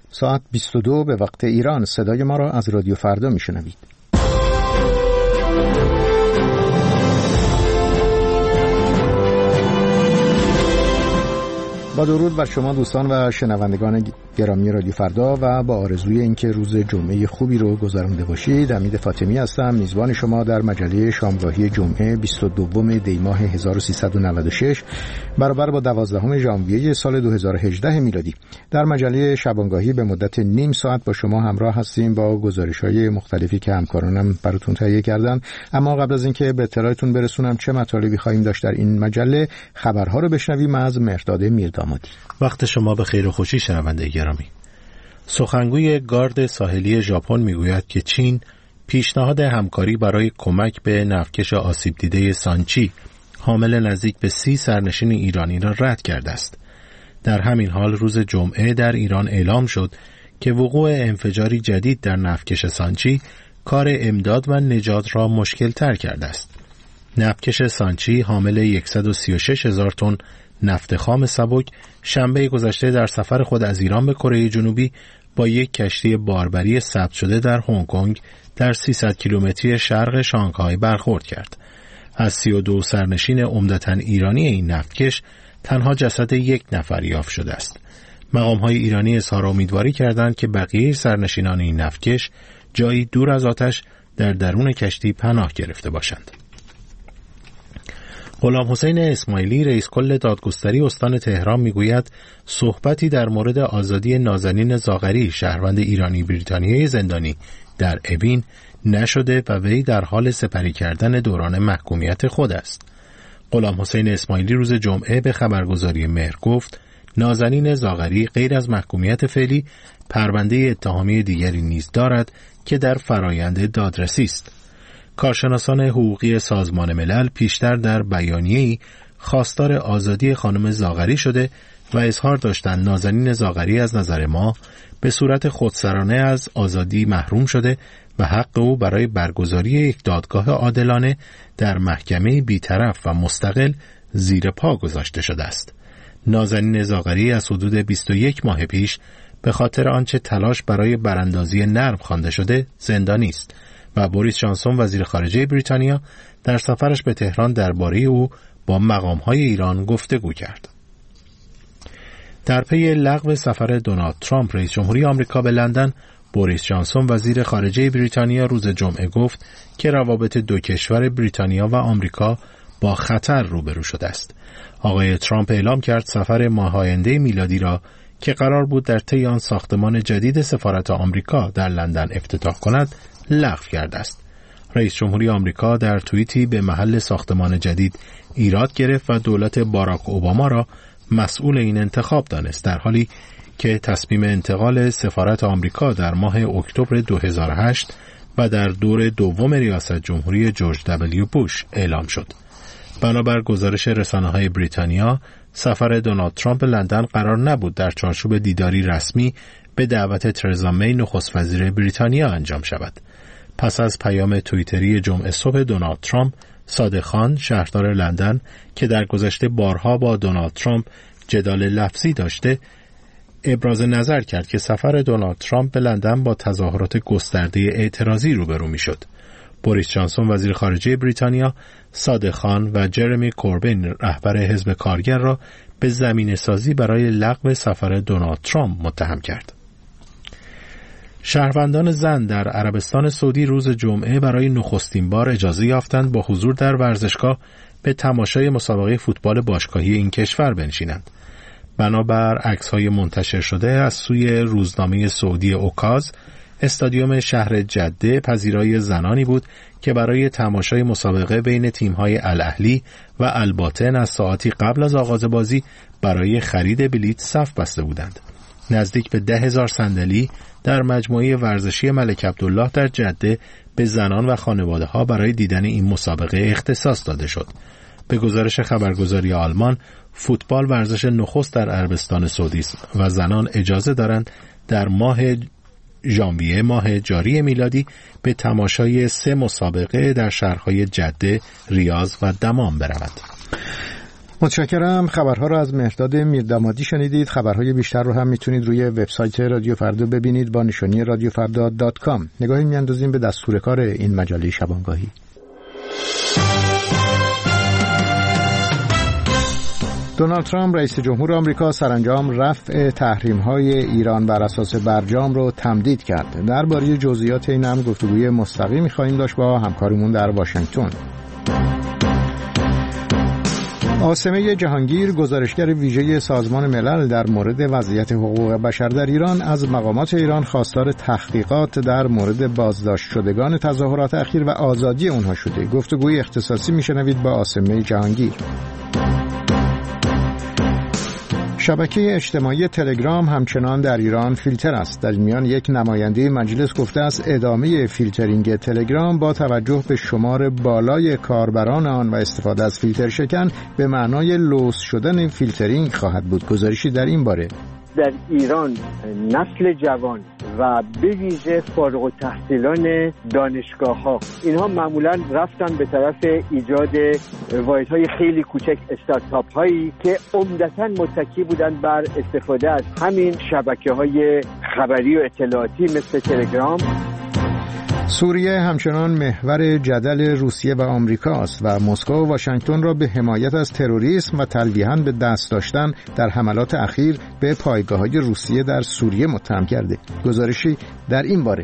ساعت 22 به وقت ایران. صدای ما را از رادیو فردا میشنوید. با درود بر شما دوستان و شنوندگان گرامی رادیو فردا و با آرزوی اینکه روز جمعه خوبی رو گذرانده باشید، امید فاطمی هستم، میزبان شما در مجله شامگاهی جمعه 22 دی ماه 1396 برابر با 12 ژانویه سال 2018 میلادی. در مجله شبانگاهی به مدت نیم ساعت با شما همراه هستیم با گزارش‌های مختلفی که همکارانم براتون تهیه کردن. اما قبل از اینکه به اطلاعتون برسونم چه مطالبی خواهیم داشت در این مجله، خبرها رو بشنویم از مهرداد میردامادی. وقت شما به خیر و خوشی شنونده گرامی. سخنگوی گارد ساحلی ژاپن میگوید که چین پیشنهاد همکاری برای کمک به نفتکش آسیب دیده سانچی حامل نزدیک به 30 سرنشین ایرانی را رد کرده است. در همین حال روز جمعه در ایران اعلام شد که وقوع انفجاری جدید در نفتکش سانچی کار امداد و نجات را مشکل تر کرده است. نفتکش سانچی حامل 136,000 تن نفت خام سبک شنبه گذشته در سفر خود از ایران به کره جنوبی با یک کشتی باربری ثبت شده در هنگ کنگ در 300 کیلومتری شرق شانگهای برخورد کرد. از 32 سرنشین عمدتاً ایرانی این نفتکش تنها جسد یک نفر یافت شده است. مقام‌های ایرانی اظهار امیدواری کردند که بقیه سرنشینان این نفتکش جایی دور از آتش در درون کشتی پناه گرفته باشند. غلام حسین اسماعیلی رئیس کل دادگستری استان تهران میگوید صحبتی در مورد آزادی نازنین زاغری شهروند ایرانی بریتانیایی زندانی در اوین نشده و وی در حال سپری کردن دوران محکومیت خود است. غلام حسین اسماعیلی روز جمعه به خبرگزاری مهر گفت نازنین زاغری غیر از محکومیت فعلی پرونده اتهامی دیگری نیز دارد که در فرایند دادرسی است. کارشناسان حقوقی سازمان ملل پیشتر در بیانیه‌ای خواستار آزادی خانم زاغری شده و اظهار داشتند نازنین زاغری از نظر ما به صورت خودسرانه از آزادی محروم شده و حق او برای برگزاری یک دادگاه عادلانه در محکمه بی‌طرف و مستقل زیر پا گذاشته شده است. نازنین زاغری از حدود 21 ماه پیش به خاطر آنچه تلاش برای براندازی نرم خوانده شده زندانی است و بوریس جانسون وزیر خارجه بریتانیا در سفرش به تهران درباره او با مقام‌های ایران گفتگو کرد. در پی لغو سفر دونالد ترامپ رئیس جمهوری آمریکا به لندن، بوریس جانسون وزیر خارجه بریتانیا روز جمعه گفت که روابط دو کشور بریتانیا و آمریکا با خطر روبرو شده است. آقای ترامپ اعلام کرد سفر ماه آینده میلادی را که قرار بود در طی آن ساختمان جدید سفارت آمریکا در لندن افتتاح کند لغو کرده است. رئیس جمهوری آمریکا در توییتی به محل ساختمان جدید ایراد گرفت و دولت باراک اوباما را مسئول این انتخاب دانست، در حالی که تصمیم انتقال سفارت آمریکا در ماه اکتبر 2008 و در دور دوم ریاست جمهوری جورج دبلیو بوش اعلام شد. بنابر گزارش رسانه‌های بریتانیا، سفر دونالد ترامپ به لندن قرار نبود در چارچوب دیداری رسمی به دعوت ترزا می نخست وزیر بریتانیا انجام شود. پس از پیام توییتری جمعه صبح دونالد ترامپ، صادق خان شهردار لندن که در گذشته بارها با دونالد ترامپ جدال لفظی داشته، ابراز نظر کرد که سفر دونالد ترامپ به لندن با تظاهرات گسترده اعتراضی روبرو می‌شد. بوریس جانسون وزیر خارجه بریتانیا، صادق خان و جرمی کوربین رهبر حزب کارگر را به زمینه‌سازی برای لغو سفر دونالد ترامپ متهم کرد. شهروندان زن در عربستان سعودی روز جمعه برای نخستین بار اجازه یافتند با حضور در ورزشگاه به تماشای مسابقه فوتبال باشگاهی این کشور بنشینند. بنابر عکس‌های منتشر شده از سوی روزنامه سعودی اوکاز، استادیوم شهر جده پذیرای زنانی بود که برای تماشای مسابقه بین تیم‌های الاهلی و الباطن از ساعتی قبل از آغاز بازی برای خرید بلیط صف بسته بودند. نزدیک به 10,000 صندلی در مجموعه ورزشی ملک عبدالله در جده به زنان و خانواده‌ها برای دیدن این مسابقه اختصاص داده شد. به گزارش خبرگزاری آلمان، فوتبال ورزش نخست در عربستان سعودی است و زنان اجازه دارند در ماه ژانویه ماه جاری میلادی به تماشای 3 مسابقه در شهرهای جده، ریاض و دمام بروند. متشکرم. خبرها رو از مهرداد میردمادی شنیدید. خبرهای بیشتر رو هم میتونید روی وبسایت رادیو فردا ببینید با نشانی radiofrda.com. نگاهی میاندازیم به دستور کار این مجله شبانگاهی. دونالد ترامپ رئیس جمهور آمریکا سرانجام رفع تحریم‌های ایران بر اساس برجام رو تمدید کرد. درباره جزئیات این امر گفتگوی مستقیمی خواهیم داشت با همکارمون در واشنگتن. عاصمه جهانگیر، گزارشگر ویژه سازمان ملل در مورد وضعیت حقوق بشر در ایران، از مقامات ایران خواستار تحقیقات در مورد بازداشت شدگان تظاهرات اخیر و آزادی اونها شده. گفتگوی اختصاصی میشنوید با عاصمه جهانگیر. شبکه اجتماعی تلگرام همچنان در ایران فیلتر است. در این میان یک نماینده مجلس گفته است ادامه فیلترینگ تلگرام با توجه به شمار بالای کاربران آن و استفاده از فیلتر شکن به معنای لوس شدن فیلترینگ خواهد بود. گزارشی در این باره. در ایران نسل جوان و به ویژه فارغ التحصیلان دانشگاه‌ها اینها معمولاً رفتن به طرف ایجاد واحدهای خیلی کوچک استارتاپ هایی که عمدتاً متکی بودن بر استفاده از همین شبکه‌های خبری و اطلاعاتی مثل تلگرام. سوریه همچنان محور جدل روسیه و آمریکا است و مسکو و واشنگتن را به حمایت از تروریسم و تلویحاً به دست داشتن در حملات اخیر به پایگاه‌های روسیه در سوریه متهم کرده. گزارشی در این باره.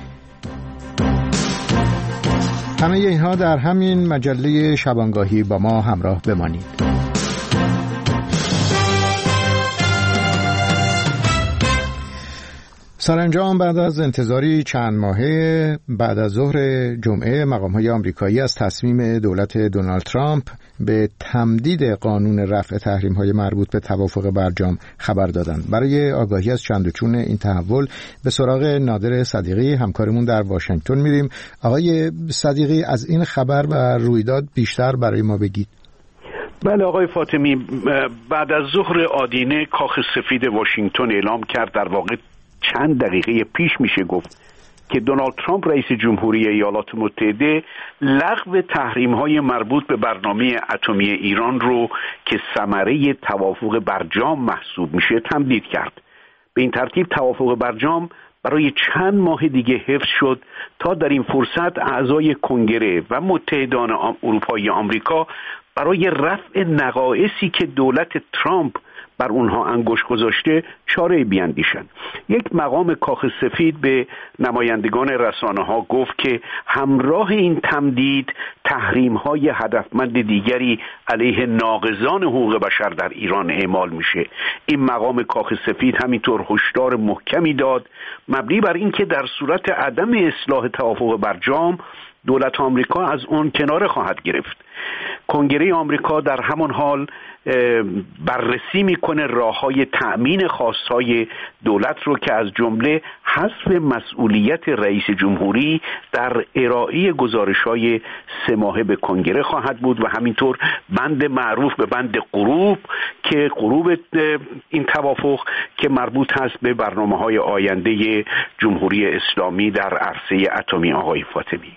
همه اینها در همین مجله شبانگاهی. با ما همراه بمانید. سرانجام بعد از انتظاری چند ماهه بعد از ظهر جمعه مقام‌های آمریکایی از تصمیم دولت دونالد ترامپ به تمدید قانون رفع تحریم‌های مربوط به توافق برجام خبر دادند. برای آگاهی از چند و چون این تحول به سراغ نادر صدیقی همکارمون در واشنگتن میریم. آقای صدیقی، از این خبر و رویداد بیشتر برای ما بگید. بله آقای فاطمی، بعد از ظهر آدینه کاخ سفید واشنگتن اعلام کرد، در واقع چند دقیقه پیش میشه گفت، که دونالد ترامپ رئیس جمهوری ایالات متحده لغو تحریم‌های مربوط به برنامه اتمی ایران رو که ثمره توافق برجام محسوب میشه تمدید کرد. به این ترتیب توافق برجام برای چند ماه دیگه حفظ شد تا در این فرصت اعضای کنگره و متحدان اروپایی آمریکا برای رفع نقایصی که دولت ترامپ بر اونها انگشت گذاشته چاره بیاندیشند. یک مقام کاخ سفید به نمایندگان رسانه‌ها گفت که همراه این تمدید تحریم‌های هدفمند دیگری علیه ناقضان حقوق بشر در ایران اعمال میشه. این مقام کاخ سفید همینطور هشدار محکمی داد مبنی بر اینکه در صورت عدم اصلاح توافق برجام دولت آمریکا از اون کناره خواهد گرفت. کنگره آمریکا در همان حال بررسی میکنه راه‌های تأمین خواستهای دولت رو که از جمله حذف مسئولیت رئیس جمهوری در ارائه گزارش‌های 3 ماهه به کنگره خواهد بود و همینطور بند معروف به بند غروب که غروب این توافق که مربوط هست به برنامه‌های آینده جمهوری اسلامی در عرصه اتمی. آقای فاطمی،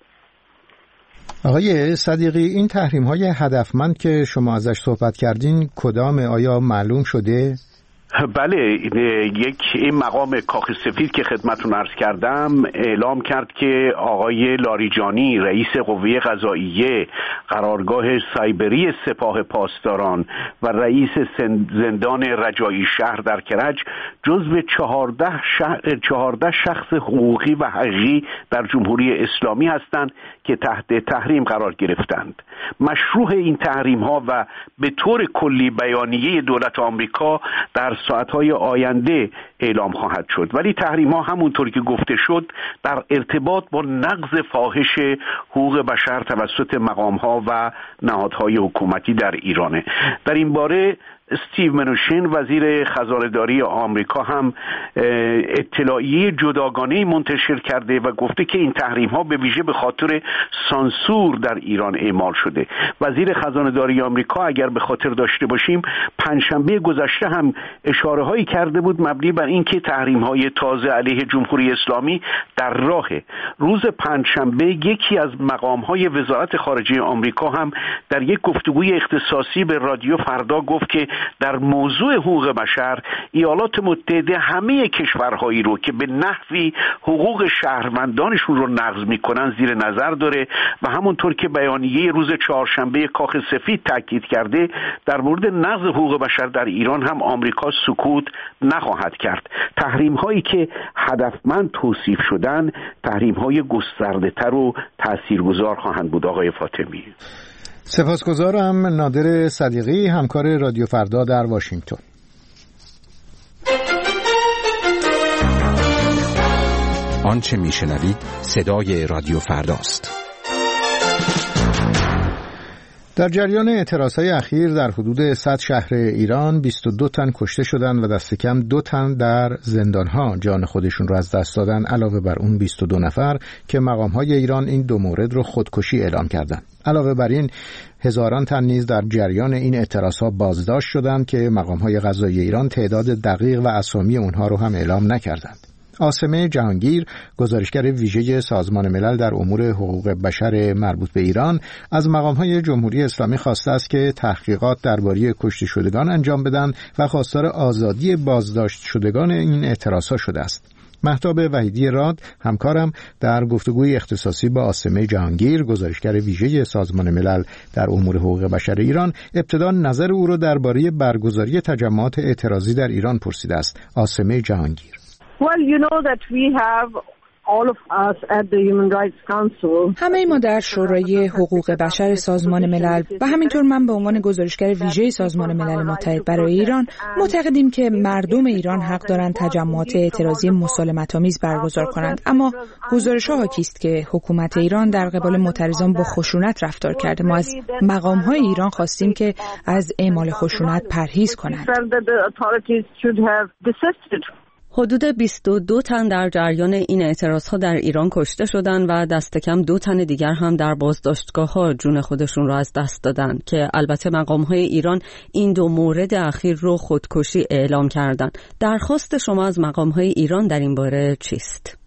آقای صدیقی، این تحریم‌های هدفمند که شما ازش صحبت کردین کدام؟ آیا معلوم شده؟ بله، این مقام کاخ سفید که خدمتتون عرض کردم اعلام کرد که آقای لاریجانی رئیس قوه قضاییه قرارگاه سایبری سپاه پاسداران و رئیس زندان رجایی شهر در کرج جزو 14 شخص حقوقی و حقیقی در جمهوری اسلامی هستند که تحت تحریم قرار گرفتند. مشروع این تحریم ها و به طور کلی بیانیه دولت آمریکا در ساعتهای آینده اعلام خواهد شد، ولی تحریم ها همونطور که گفته شد در ارتباط با نقض فاحش حقوق بشر توسط مقام ها و نهادهای حکومتی در ایرانه. در این باره استیو منوشین وزیر خزانه‌داری آمریکا هم اطلاعیه جداگانه‌ای منتشر کرده و گفته که این تحریم‌ها به ویژه به خاطر سانسور در ایران اعمال شده. وزیر خزانه‌داری آمریکا اگر به خاطر داشته باشیم پنجشنبه گذشته هم اشاره‌هایی کرده بود مبنی بر اینکه تحریم‌های تازه علیه جمهوری اسلامی در راهه. روز پنجشنبه یکی از مقام‌های وزارت خارجه آمریکا هم در یک گفتگوی اختصاصی به رادیو فردا گفت که در موضوع حقوق بشر ایالات متحده همه کشورهایی رو که به نحوی حقوق شهروندانشون رو نقض میکنن زیر نظر داره و همونطور که بیانیه روز چهارشنبه کاخ سفید تاکید کرده در مورد نقض حقوق بشر در ایران هم آمریکا سکوت نخواهد کرد. تحریم هایی که هدفمند توصیف شدن تحریم های گسترده تر و تاثیرگذار خواهند بود. آقای فاطمی، سپاسگزارم. نادر صدیقی، همکار رادیو فردا در واشنگتن. آنچه میشنوید صدای رادیو فرداست. در جریان اعتراضهای اخیر در حدود 100 شهر ایران 22 تن کشته شدند و دست کم 2 تن در زندانها جان خودشون رو از دست دادن، علاوه بر اون 22 نفر که مقامهای ایران این دو مورد رو خودکشی اعلام کردند. علاوه بر این هزاران تن نیز در جریان این اعتراضها بازداشت شدند که مقامهای قضایی ایران تعداد دقیق و اسامی اونها رو هم اعلام نکردند. عاصمه جهانگیر، گزارشگر ویژه سازمان ملل در امور حقوق بشر مربوط به ایران، از مقام‌های جمهوری اسلامی خواسته است که تحقیقات درباره کشته شدگان انجام بدن و خواستار آزادی بازداشت شدگان این اعتراضها شده است. مهتاب وحیدی راد، همکارم، در گفتگوی اختصاصی با عاصمه جهانگیر، گزارشگر ویژه سازمان ملل در امور حقوق بشر ایران، ابتدا نظر او را درباره برگزاری تجمعات اعتراضی در ایران پرسیده است. عاصمه جهانگیر: Well, you know that we have all of us at the Human Rights Council. همه ما در شورای حقوق بشر سازمان ملل و همینطور من به عنوان گزارشگر ویژه سازمان ملل متحد برای ایران معتقدیم که مردم ایران حق دارند تجمعات اعتراضی مسالمت‌آمیز برگزار کنند، اما گزارش‌ها حاکی است که حکومت ایران در قبال معترضان با خشونت رفتار کرده. ما از مقام‌های ایران خواستیم که از اعمال خشونت پرهیز کنند. حدود 22 تن در جریان این اعتراضها در ایران کشته شدند و دست کم 2 تن دیگر هم در بازداشتگاه‌ها جون خودشون را از دست دادند که البته مقام‌های ایران این دو مورد اخیر رو خودکشی اعلام کردند. درخواست شما از مقام‌های ایران در این باره چیست؟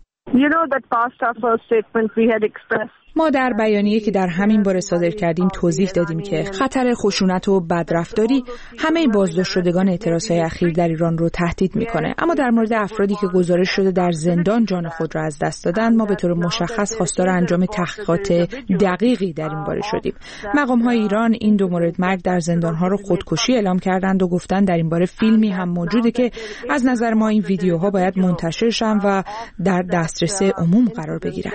ما در بیانیه که در همین باره صادر کردیم توضیح دادیم که خطر خشونت و بدرفتاری همه بازداشت شدگان اعتراضهای اخیر در ایران رو تهدید میکنه، اما در مورد افرادی که گزارش شده در زندان جان خود را از دست دادن، ما به طور مشخص خواستار انجام تحقیقات دقیقی در این باره شدیم. مقام‌های ایران این دو مورد مرگ در زندان‌ها رو خودکشی اعلام کردند و گفتن در این باره فیلمی هم موجوده که از نظر ما این ویدیوها باید منتشر شن و در دسترس عموم قرار بگیرن.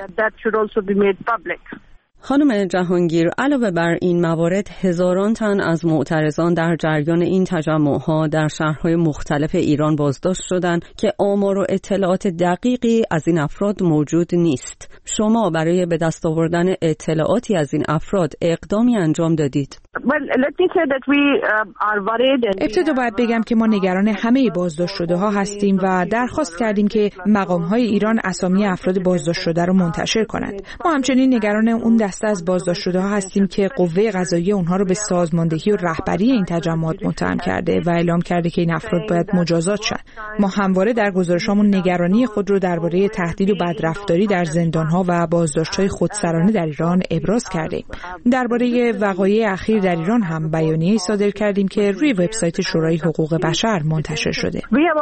خانم جهانگیر، علاوه بر این موارد هزاران تن از معترضان در جریان این تجمعها در شهرهای مختلف ایران بازداشت شدند که آمار و اطلاعات دقیقی از این افراد موجود نیست. شما برای به دست آوردن اطلاعاتی از این افراد اقدامی انجام دادید؟ ابتدا باید بگم که ما نگران همه بازداشت شده ها هستیم و درخواست کردیم که مقام‌های ایران اسامی افراد بازداشت شده را منتشر کنند. ما همچنین نگران اون دسته از بازداشت شده ها هستیم که قوه قضاییه اونها رو به سازماندهی و رهبری این تجمعات متهم کرده و اعلام کرده که این افراد باید مجازات شن. ما همواره در گزارشامون نگرانی خود رو درباره تهدید و بدرفتاری در زندان‌ها و بازداشت‌های خودسرانه در ایران ابراز کردیم. درباره وقایع اخیر در ایران هم بیانیه‌ای صادر کردیم که روی وبسایت شورای حقوق بشر منتشر شده.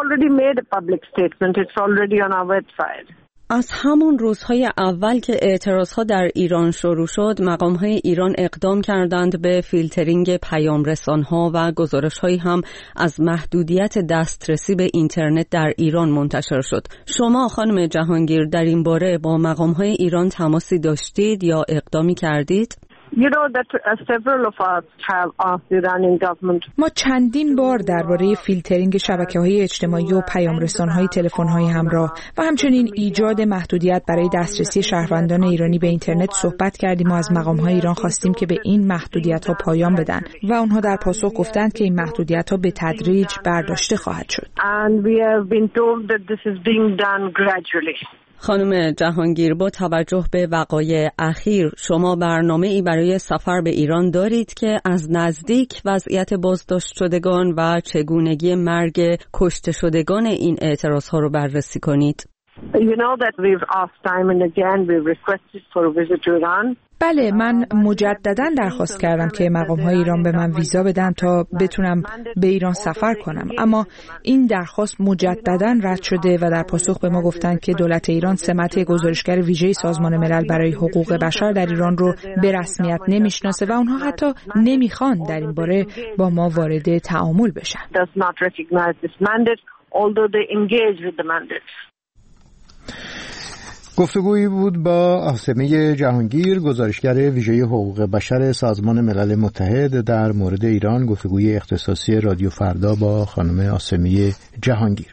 از همون روزهای اول که اعتراضها در ایران شروع شد، مقام‌های ایران اقدام کردند به فیلترینگ پیام‌رسان‌ها و گزارش‌هایی هم از محدودیت دسترسی به اینترنت در ایران منتشر شد. شما خانم جهانگیر در این باره با مقام‌های ایران تماسی داشتید یا اقدامی کردید؟ You know that several of us have asked the Iranian government. ما چندین بار درباره فیلترینگ شبکه‌های اجتماعی و پیام‌رسان‌های تلفن‌های همراه و همچنین ایجاد محدودیت برای دسترسی شهروندان ایرانی به اینترنت صحبت کردیم و از مقام‌های ایران خواستیم که به این محدودیت‌ها پایان بدن و آنها در پاسخ گفتند که این محدودیت‌ها به تدریج برداشته خواهد شد. And we have been told that this is being done gradually. خانم جهانگیر، با توجه به وقایع اخیر شما برنامه‌ای برای سفر به ایران دارید که از نزدیک وضعیت بازداشت شدگان و چگونگی مرگ کشته شدگان این اعتراض‌ها رو بررسی کنید؟ You know that we've asked time and again, we've requested for a visit to Iran. بله، من مجدداً درخواست کردم که مقام‌های ایران به من ویزا بدن تا بتونم به ایران سفر کنم، اما این درخواست مجدداً رد شده و در پاسخ به ما گفتند که دولت ایران سمت گزارشگر ویژه سازمان ملل برای حقوق بشر در ایران رو به رسمیت نمیشناسه و اونها حتی نمیخوان در این باره با ما وارد تعامل بشن. گفتگویی بود با آسمه جهانگیر، گزارشگر ویژه حقوق بشر سازمان ملل متحد در مورد ایران. گفتگوی اختصاصی رادیو فردا با خانم آسمه جهانگیر.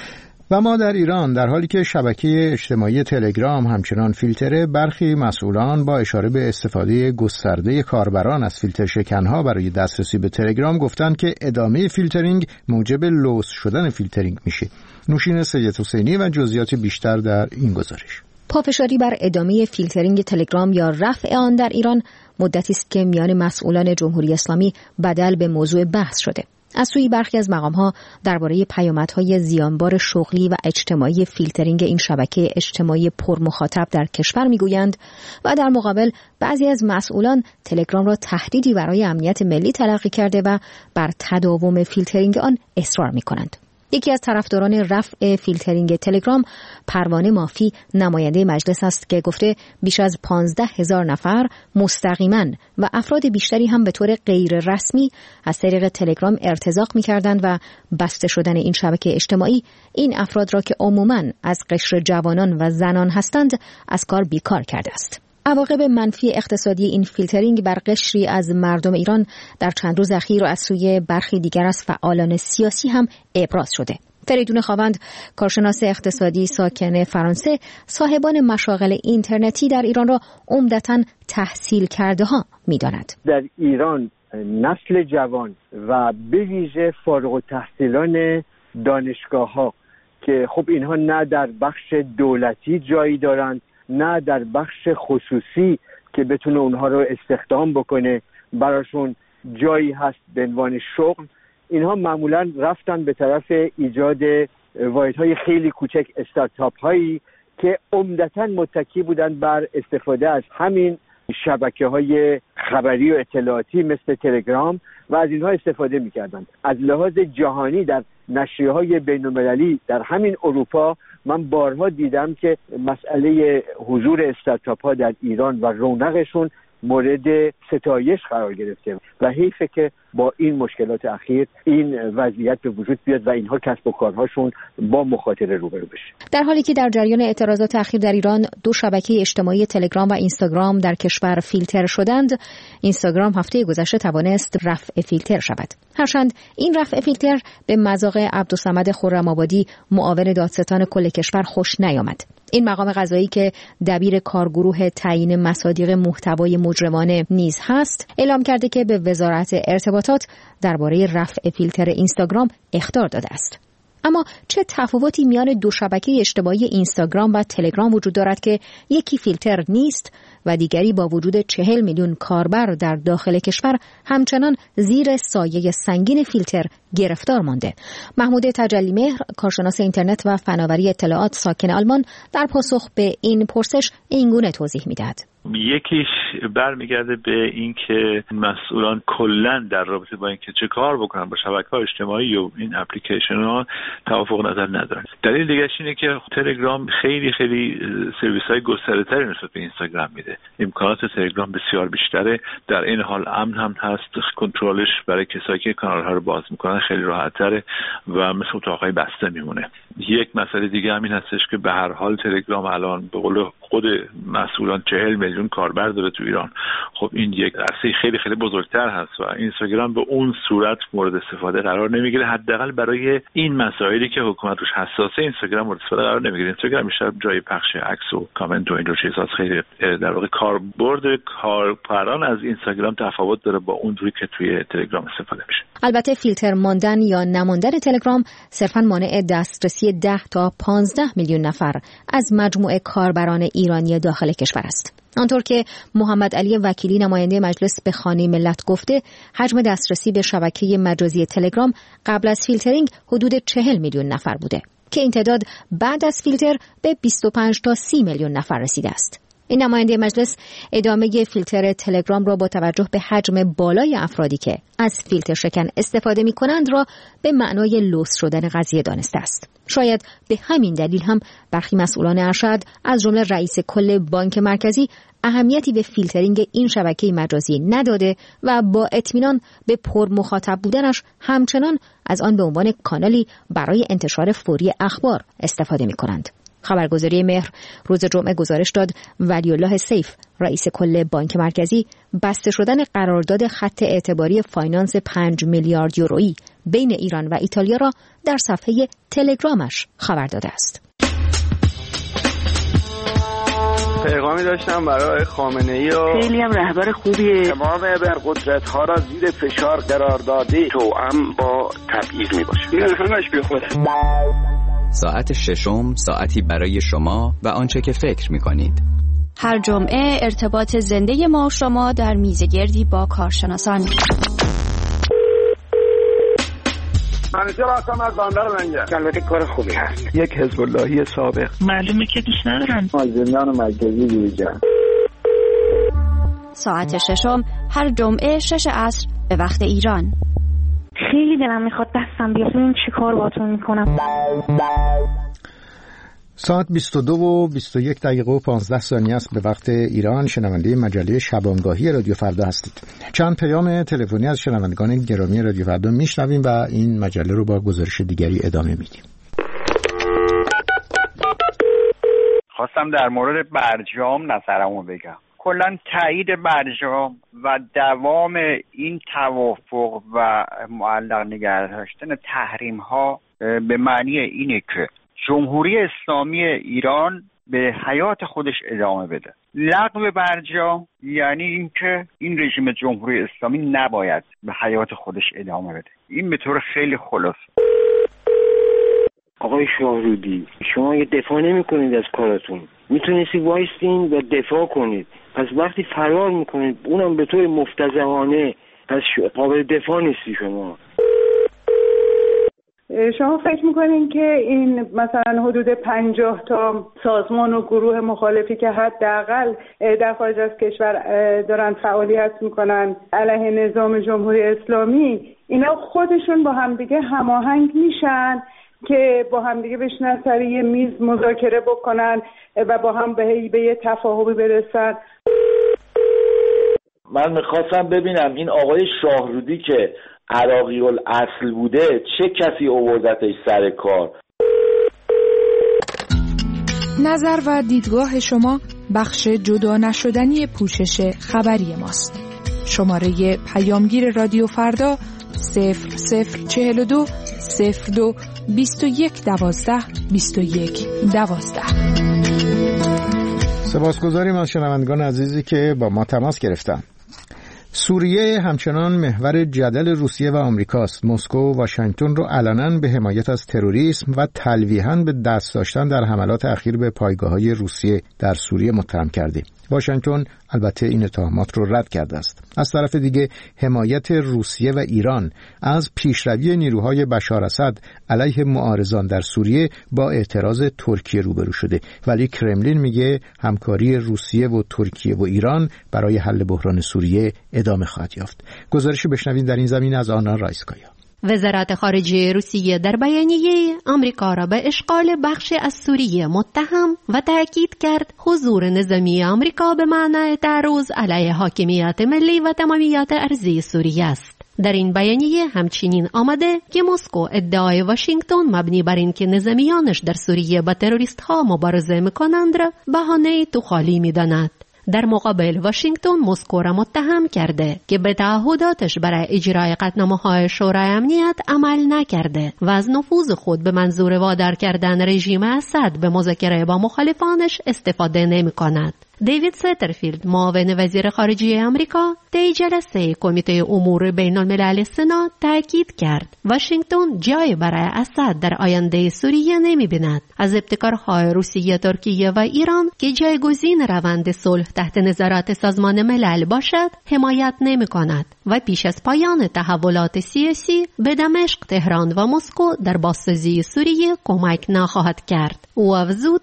و ما در ایران در حالی که شبکه اجتماعی تلگرام همچنان فیلتره، برخی مسئولان با اشاره به استفاده گسترده کاربران از فیلتر شکنها برای دسترسی به تلگرام گفتند که ادامه فیلترینگ موجب لوس شدن فیلترینگ میشه. نوشین سید حسینی و جزئیات بیشتر در این گزارش. پافشاری بر ادامه فیلترینگ تلگرام یا رفع آن در ایران مدتی است که میان مسئولان جمهوری اسلامی بدل به موضوع بحث شده. از سوی برخی از مقام‌ها درباره پیامدهای زیانبار شغلی و اجتماعی فیلترینگ این شبکه اجتماعی پرمخاطب در کشور میگویند و در مقابل بعضی از مسئولان تلگرام را تهدیدی برای امنیت ملی تلقی کرده و بر تداوم فیلترینگ آن اصرار می‌کنند. یکی از طرفداران رفع فیلترینگ تلگرام، پروانه مافی، نماینده مجلس است که گفته بیش از 15,000 نفر مستقیما و افراد بیشتری هم به طور غیر رسمی از طریق تلگرام ارتزاق می‌کردند و بسته شدن این شبکه اجتماعی این افراد را که عموماً از قشر جوانان و زنان هستند از کار بیکار کرده است. عواقب منفی اقتصادی این فیلترینگ بر قشری از مردم ایران در چند روز اخیر و از سوی برخی دیگر از فعالان سیاسی هم ابراز شده. فریدون خاوند، کارشناس اقتصادی ساکن فرانسه، صاحبان مشاغل اینترنتی در ایران را عمدتاً تحصیل کرده ها می‌داند. در ایران نسل جوان و به ویژه فارغ التحصیلان دانشگاه‌ها که خب اینها نه در بخش دولتی جایی دارند نه در بخش خصوصی که بتونه اونها رو استخدام بکنه، براشون جایی هست به عنوان شغل، اینها معمولا رفتن به طرف ایجاد واحدهای خیلی کوچک، استارتاپ هایی که عمدتاً متکی بودن بر استفاده از همین شبکه‌های خبری و اطلاعاتی مثل تلگرام و از اینها استفاده می‌کردن. از لحاظ جهانی در نشریه‌های بین‌المللی در همین اروپا من بارها دیدم که مسئله حضور استارتاپ‌ها در ایران و رونقشون مورد ستایش قرار گرفته و حیفه که با این مشکلات اخیر این وضعیت به وجود بیاد و اینها کسب و کارهاشون با مخاطره روبرو بشه. در حالی که در جریان اعتراضات اخیر در ایران 2 شبکه اجتماعی تلگرام و اینستاگرام در کشور فیلتر شدند، اینستاگرام هفته گذشته توانست رفع فیلتر شود. هرچند این رفع فیلتر به مذاق عبدالصمد خرم‌آبادی، معاون دادستان کل کشور خوش نیامد. این مقام قضایی که دبیر کارگروه تعیین مصادیق محتوای مجرمانه نیز هست، اعلام کرده که به وزارت ارتباطات درباره رفع فیلتر اینستاگرام اخطار داده است. اما چه تفاوتی میان 2 شبکه اجتماعی اینستاگرام و تلگرام وجود دارد که یکی فیلتر نیست و دیگری با وجود 40 میلیون کاربر در داخل کشور همچنان زیر سایه سنگین فیلتر گرفتار مانده؟ محمود تجلیمهر، کارشناس اینترنت و فناوری اطلاعات ساکن آلمان، در پاسخ به این پرسش اینگونه توضیح می‌دهد. یکیش برمیگرده به این که مسئولان کلا در رابطه با اینکه چه کار بکنن با شبکه‌های اجتماعی و این اپلیکیشن‌ها توافق نظر ندارن. دلیل دیگه‌اش اینه که تلگرام خیلی سرویس‌های گسترده‌تری نسبت به اینستاگرام میده. امکانات تلگرام بسیار بیشتره، در این حال امن هم هست، کنترلش برای کسایی که کانال‌ها رو باز میکنن خیلی راحت‌تره و مثل اتاق‌های بسته میمونه. یک مسئله دیگه همین هستش که به هر حال تلگرام الان به قول خود مسئولان 40 میلیون کاربر داره تو ایران. خب این یک عرصه خیلی خیلی بزرگتر هست و اینستاگرام به اون صورت مورد استفاده قرار نمیگیره. حداقل برای این مسائلی که حکومت روش حساسه اینستاگرام مورد استفاده قرار نمیگیره. اینستاگرام میشه جای پخش عکس و کامنت و این چیزاست. خیلی در واقع کاربرد کاربران از اینستاگرام تفاوت داره با اونجوری که توی تلگرام استفاده میشه. البته فیلتر ماندن یا نماندن تلگرام صرفاً مانع دسترسی 10 تا 15 میلیون نفر از مجموع کاربران ایرانی داخل کشور است. آنطور که محمد علی وکیلی نماینده مجلس به خانه ملت گفته، حجم دسترسی به شبکه مجازی تلگرام قبل از فیلترینگ حدود 40 میلیون نفر بوده که این تعداد بعد از فیلتر به 25 تا 30 میلیون نفر رسیده است. این نماینده مجلس ادامه فیلتر تلگرام را با توجه به حجم بالای افرادی که از فیلتر شکن استفاده می کنند را به معنای لوث شدن قضیه دانسته است. شاید به همین دلیل هم برخی مسئولان ارشد از جمله رئیس کل بانک مرکزی اهمیتی به فیلترینگ این شبکه مجازی نداده و با اطمینان به پر مخاطب بودنش همچنان از آن به عنوان کانالی برای انتشار فوری اخبار استفاده می کنند. خبرگزاری مهر روز جمعه گزارش داد ولی الله سیف رئیس کل بانک مرکزی بسته شدن قرارداد خط اعتباری فاینانس 5 میلیارد یورویی بین ایران و ایتالیا را در صفحه تلگرامش خبر داده است. پیغامی داشتم برای خامنه‌ای و خیلی هم رهبر خوبیه. تمام ابرقدرت‌ها را زیر فشار قرار داده توأم با تبعیض میباشه. این همش بی خوده. ساعت ششم ساعتی برای شما و آنچه که فکر می‌کنید. هر جمعه ارتباط زنده ما شما در میزگردی با کارشناسان. منیجر هستم از بندر منجر. البته کار خوبی هست. یک حزب اللهی سابق. معلومه که دوست ندارم. زندان مرکزی جوجا. ساعت ششم هر جمعه 6 عصر به وقت ایران. خیلی دلم میخواد دستم بیاد ببینم چی کار باهاتون میکنم. ساعت 22 و 21 دقیقه و 15 ثانیه است به وقت ایران. شنونده مجله شبانگاهی رادیو فردا هستید. چند پیام تلفنی از شنوندگان گرامی رادیو فردا میشنویم و این مجله رو با گزارش دیگری ادامه میدیم. خواستم در مورد برجام نظرمو بگم. کلا تایید برجام و دوام این توافق و معلق نگه داشتن تحریم ها به معنی اینه که جمهوری اسلامی ایران به حیات خودش ادامه بده. لغو برجام یعنی اینکه این رژیم جمهوری اسلامی نباید به حیات خودش ادامه بده. این به طور خیلی خلاصه. آقای شاهرودی، شما یه دفاع نمی کنید از کاراتون. میتونستی وایستین و دفاع کنید. پس وقتی فرار میکنید اونم به طور مفتضحانه، پس قابل دفاع نیستی شما. شما فکر میکنین که این مثلا حدود 50 تا سازمان و گروه مخالفی که حداقل در خارج از کشور دارن فعالیت میکنن علیه نظام جمهوری اسلامی، اینا خودشون با همدیگه هماهنگ میشن که با همدیگه بشینن سر یه میز مذاکره بکنن و با هم به یه تفاهمی برسن؟ من میخواستم ببینم این آقای شاهرودی که عراقی الاصل بوده چه کسی آوردتش سر کار؟ نظر و دیدگاه شما بخش جدا نشدنی پوشش خبری ماست. شماره پیامگیر رادیو فردا 0042 02 21 12 21 12. سپاسگزاریم از شنوندگان عزیزی که با ما تماس گرفتن. سوریه همچنان محور جدل روسیه و آمریکاست. مسکو و واشنگتن رو علنا به حمایت از تروریسم و تلویحاً به دست داشتن در حملات اخیر به پایگاه‌های روسیه در سوریه متهم کرده. واشنگتن البته این اتهامات رو رد کرده است. از طرف دیگه حمایت روسیه و ایران از پیشروی نیروهای بشار اسد علیه معارضان در سوریه با اعتراض ترکیه روبرو شده، ولی کرملین میگه همکاری روسیه و ترکیه و ایران برای حل بحران سوریه ادامه خواهد یافت. گزارشی بشنوید در این زمینه از آنا رایسکایا. وزارت خارجه روسیه در بیانیه آمریکا را به اشغال بخش از سوریه متهم و تأکید کرد حضور نظامی آمریکا به معنای تعرض علیه حاکمیت ملی و تمامیت ارضی سوریه است. در این بیانیه همچنین آمده که مسکو ادعای واشنگتن مبنی بر اینکه نظامیانش در سوریه با تروریست‌ها مبارزه می‌کنند را بهانه تو خالی می‌داند. در مقابل واشنگتن مسکو را متهم کرده که به تعهداتش برای اجرای قطعنامه‌های شورای امنیت عمل نکرده و از نفوذ خود به منظور وادار کردن رژیم اسد به مذاکره با مخالفانش استفاده نمی‌کند. دیوید سترفیلد معاون وزیر خارجه آمریکا در جلسه کمیته امور بین الملل سنا تاکید کرد واشنگتن جای برای اسد در آینده سوریه نمی‌بیند. از ابتکارهای روسیه، ترکیه و ایران که جایگزین روند صلح تحت نظارت سازمان ملل باشد حمایت نمی‌کند و پیش از پایان تحولات سیاسی به دمشق، تهران و مسکو در بازسازی سوریه کمک نخواهد کرد. او افزود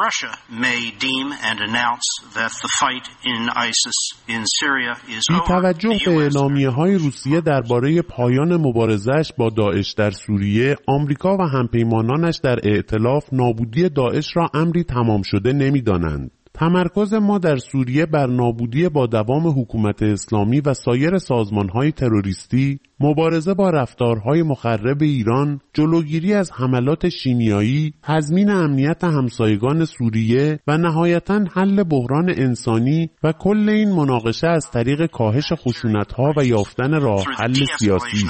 بی توجه به اعلامیه‌های روسیه درباره پایان مبارزه‌اش با داعش در سوریه، آمریکا و همپیمانانش در ائتلاف نابودی داعش را امری تمام شده نمی‌دانند. تمرکز ما در سوریه بر نابودی با دوام حکومت اسلامی و سایر سازمان‌های تروریستی، مبارزه با رفتارهای مخرب ایران، جلوگیری از حملات شیمیایی، تضمین امنیت همسایگان سوریه و نهایتاً حل بحران انسانی و کل این مناقشه از طریق کاهش خشونت‌ها و یافتن راه حل سیاسی.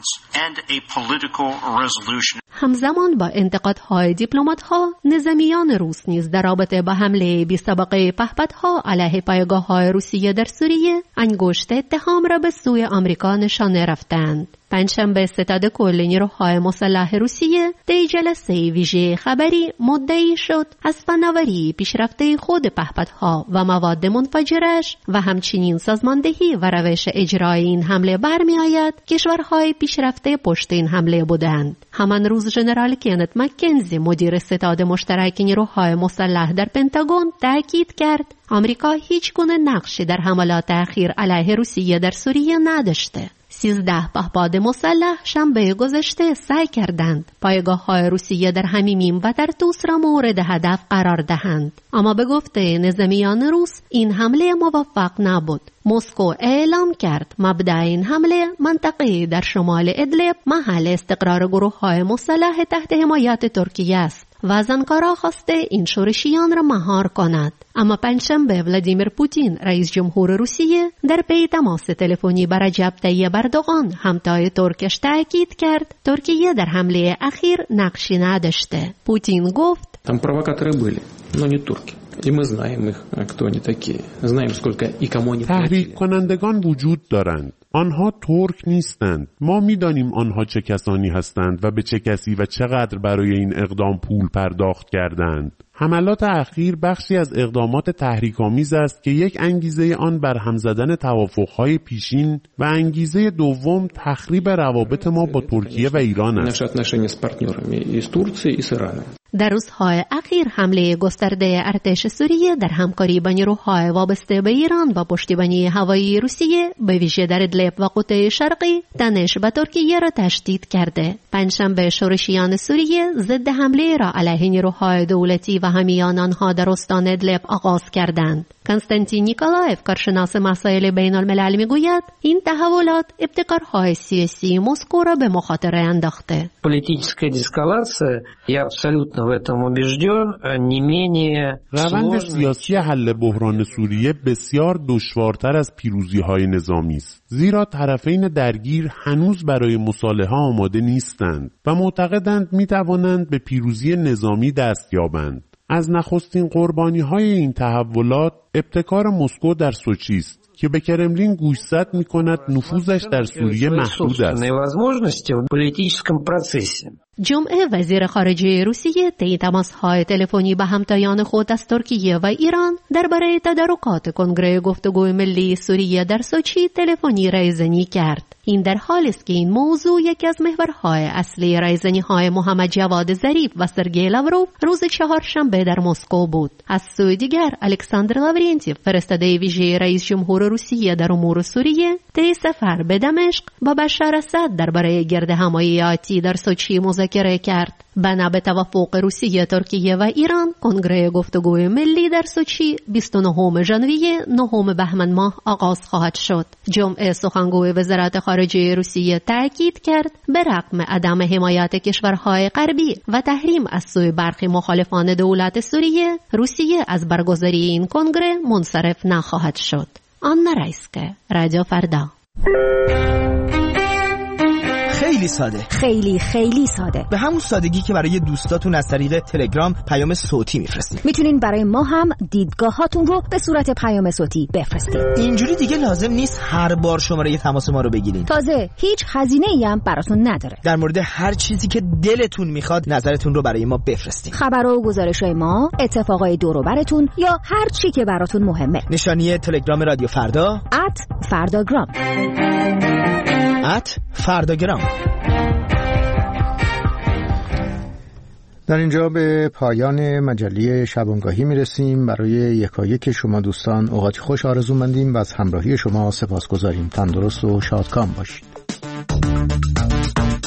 همزمان با انتقادهای دیپلمات‌ها، نظامیان روس نیز در رابطه با حمله بی‌سابقه پهپادها علیه پایگاه‌های روسیه در سوریه انگشت اتهام را به سوی آمریکا نشانه رفتند. پنجشنبه ستاد کل نیروهای مسلح روسیه در جلسه ویژه خبری مدعی شد از فناوری پیشرفته خود پهپادها و مواد منفجرش و همچنین سازماندهی و روش اجرای این حمله برمی آید کشورهای پیشرفته پشت این حمله بودند. همان روز ژنرال کنت مکنزی مدیر ستاد مشترک نیروهای مسلح در پنتاگون تاکید کرد آمریکا هیچ گونه نقشی در حملات اخیر علیه روسیه در سوریه نداشته. 13 پهپاد مسلح شنبه گذشته سعی کردند پایگاه‌های روسیه در حمیمیم و در طوس را مورد هدف قرار دهند، اما به گفته نظامیان روس این حمله موفق نبود. مسکو اعلام کرد مبدأ این حمله منطقه در شمال ادلب محل استقرار گروه‌های مسلح تحت حمایت ترکیه است و از آنکارا خواسته این شورشیان را مهار کند. اما پنجشنبه ولادیمیر پوتین رئیس جمهور روسیه در پی تماس تلفنی با رجب طیب اردوغان همتای ترکش تاکید کرد ترکیه در حمله اخیر نقشی نداشته. پوتین گفت там провокаторы были, но не турки. И мы знаем их, кто они такие. Знаем, сколько и кому они تحریک کنندگان وجود دارند. آنها ترک نیستند. ما می‌دانیم آنها چه کسانی هستند و به چه کسی و چقدر برای این اقدام پول پرداخت کردند. حملات اخیر بخشی از اقدامات تحریک‌آمیز است که یک انگیزه آن بر هم زدن توافق‌های پیشین و انگیزه دوم تخریب روابط ما با ترکیه و ایران است. در روزهای اخیر حمله گسترده ارتش سوریه در همکاری با نیروهای وابسته به ایران و پشتیبانی هوایی روسیه به ویژه در ادلب و قطع شرقی تنش به ترکیه را تشدید کرده. پنجشنبه شورشیان سوریه ضد حمله را علیه نیروهای دولتی و حامیان آنها در استان ادلب آغاز کردند. کنستانتین نیکولایف کارشناس مسائل بین الملل میگوید این تحولات ابتکارهای سیاسی مسکو را به مخاطره انداخته. روند سیاسی حل بحران سوریه بسیار دشوارتر از پیروزی‌های نظامی است، زیرا طرفین درگیر هنوز برای مصالحه آماده نیستند و معتقدند می‌توانند به پیروزی نظامی دست یابند. از نخستین قربانی‌های این تحولات ابتکار مسکو در سوچی است که به کرملین گوشزد می‌کند نفوذش در سوریه محدود است. جمعه وزیر خارجه روسیه طی تماس‌های تلفنی با همتایان خود از ترکیه و ایران درباره تدارکات کنگره گفتگوی ملی سوریه در سوچی تلفنی رایزنی کرد. این در حالی است که این موضوع یکی از محورهای اصلی رایزنی‌های محمد جواد ظریف و سرگئی لاوروف روز چهارشنبه در مسکو بود. از سوی دیگر الکساندر لاورنتیف فرستاده ویژه رئیس جمهور روسیه در امور سوریه طی سفر به دمشق با بشار اسد درباره گردهمایی آتی در سوچی مذاکره کرد. بنا به توافق روسیه، ترکیه و ایران، کنگره گفتگوی ملی در سوچی 29 ژانویه 9 بهمن ماه آغاز خواهد شد. جمعه سخنگوی وزارت خارجه روسیه تاکید کرد به رغم عدم حمایت کشورهای غربی و تحریم از سوی برخی مخالفان دولت سوریه، روسیه از برگزاری این کنگره منصرف نخواهد شد. آنا رایسکه، رادیو فردا. خیلی ساده، خیلی ساده، به همون سادگی که برای دوستاتون از طریق تلگرام پیام صوتی میفرستید. میتونین برای ما هم دیدگاهاتون رو به صورت پیام صوتی بفرستید. اینجوری دیگه لازم نیست هر بار شماره تماس ما رو بگیرین. تازه هیچ هزینه‌ای هم براتون نداره. در مورد هر چیزی که دلتون میخواد نظرتون رو برای ما بفرستید. خبر و گزارش‌های ما، اتفاقای دور و براتون یا هر چی که براتون مهمه. نشانی تلگرام رادیو فردا @فرداگرام. @فرداگرام. در اینجا به پایان مجله شبانگاهی میرسیم. برای یکایک شما دوستان اوقاتی خوش آرزو مندیم و از همراهی شما سپاسگزاریم. تندرست و شادکام باشید.